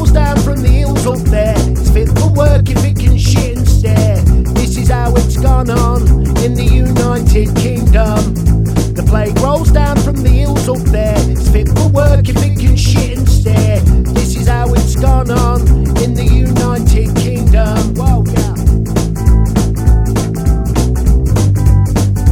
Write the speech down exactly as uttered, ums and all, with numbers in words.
rolls down from the hills up there. It's fit for work if it can shit and stare. This is how it's gone on in the United Kingdom. The plague rolls down from the hills up there. It's fit for work if it